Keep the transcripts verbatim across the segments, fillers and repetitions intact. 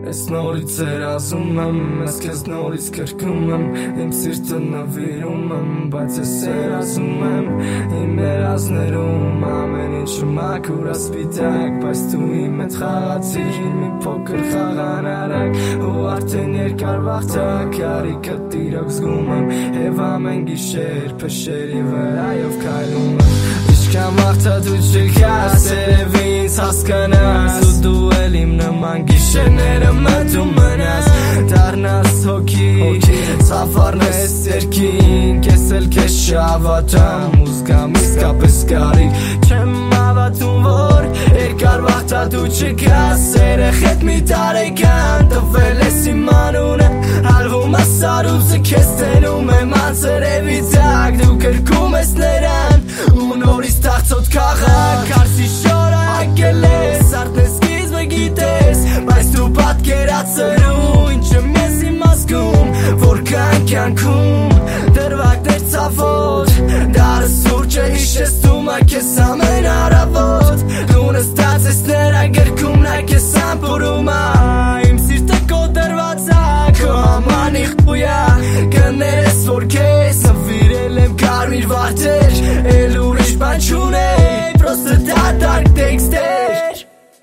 Ես նորից էր ասում եմ, ես քեզ նորից կրկնում եմ, իմ սիրտը նվիրում եմ, բայց ես երազում եմ, իմ երազներում ամեն ինչը մաքուր ասպիտակ, բայց դու իմ հետ խաղացիր մի փոքր խաղանարակ, ու արդեն երկար վաղթակ, արիքը տիրոք զգում եմ, և ամեն գիշեր փշերի վրայով քայլում եմ, ինչքան վաղթա դու չգաս, երևի ինձ հասկանաս, ու դու էլ իմ նման գիշերները մտում մնաս, դառնաս հոգի, սավառնես երկին, կես էլ կես չհավատամ, ու զգամ իսկապես կարիք, չեմ հավատում, որ երկար վաղթա դու չգաս, երեխեդ մի տարեկան, տվել ես իմ անունը, հալվում ես սարուզը, քեզ տենում եմ անձրևի տակ, դու կրկում ես նրան, ու նորից թախծոտ քաղաք, արսի շորը ակել ես, արդեն սկիզբը գիտես, բայց դու պատկերացրու, ինչը մեզ իմ ազգում, որքան կյանքում, դրվագներ ծավոտ, դարը սուրջը հիշեցնում ա քեզ ամեն առավոտ, դու նստած ես նրա գրքում, նա քեզ ամպուրում ա, իմ սիրտը քո դրված ա, քո համանի խույա, կներես որ քեզ նվիրել եմ կարմիր վարդեր, էլ ուրիշ բան չունեի, պրոստը դատարկ տեքստեր,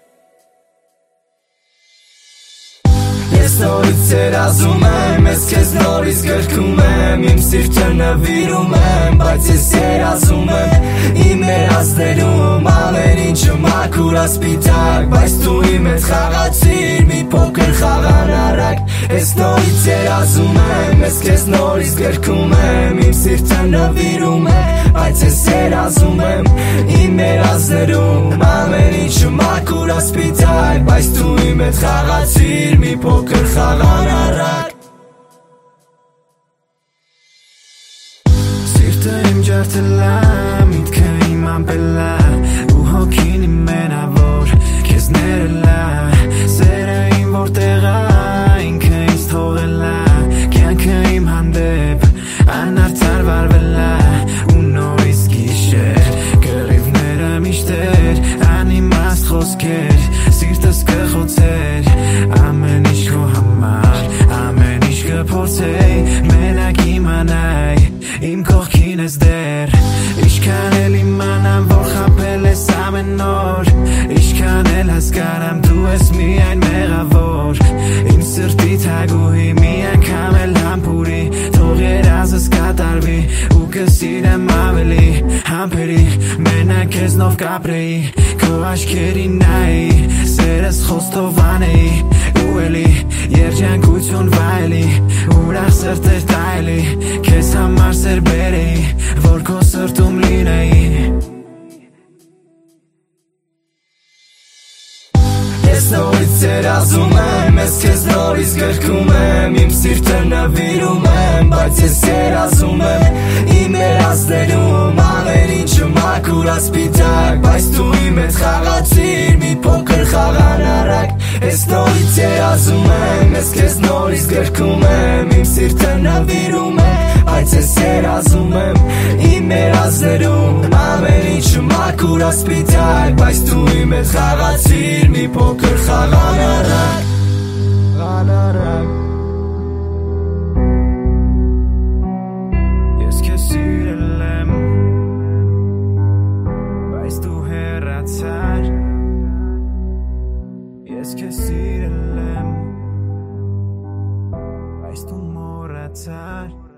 ես նորից երազում եմ, ես քեզ նորից գրքում եմ, իմ սիրտը նվիրում եմ, բայց ես երազում եմ, իմ երազներում ամեն ինչը մաքուր ասպիտակ, բայց դու իմ հետ խաղացիր մի փոքր խաղանարակ, ես նորից երազում եմ, ես քեզ նորից գրքում եմ, իմ սիրտը նվիրում եմ, բայց ես երազում եմ, իմ երազներում ամեն ինչը մաքուր ասպիտակ, բայց դու իմ հետ խաղացիր մի փոքր խաղանարակ, սիրտը իմ ջարդել ա, միտքը իմ ամպել ա, ու հոգին իմ մենավոր, քեզ ներել ա, սերը իմ որտեղ ա, ինքը ինձ թողել ա, կյանքը իմ հանդեպ, անարդար վարվել ա, ու նորից գիշեր, կռիվները միշտեր, անիմաստ խոսքեր, սիրտս կխոցեր, ամեն ինչ քո համար, ամեն ինչ կփորձեի, մենակ իմանայի, իմ կողքին ես դեր, ինչքան էլ իմանամ, որ խաբել ես ամեն օր, ինչքան էլ հասկանամ, դու ես միայն մեղավոր, իմ սրտի թագուհի, մի անգամ էլ համբուրի, թող երազս կատարվի, ու կսիրեմ ավելի, համբերի, մենակ քեզնով կապրեի, քո աչքերի նայի, սերս խոստով անեի, ու էլի, երջանկություն վայելի, ուրախ սրտեր տայելի, քեզ համար սեր բերեի, որ քո սրտում լինեի, ես նորից երազում եմ, ես քեզ նորից գրքում եմ, իմ սիրտը նվիրում եմ, բայց ես երազում եմ, իմ երազներում ամեն ինչը մաքուր ասպիտակ, բայց դու իմ հետ խաղացիր մի փոքր խաղանարակ, ես նորից երազում եմ, ես քեզ նորից գրքում եմ, իմ սիրտը նվիրում եմ, բայց ես երազում եմ, իմ երազներում ամեն ինչը մաքուր ասպիտակ, բայց դու իմ հետ խաղացիր մի փոքր խաղանարակ, խաղանարակ, ես քեզ սիրել եմ, բայց դու հեռացար, ես քեզ սիրել եմ, բայց դու մոռացար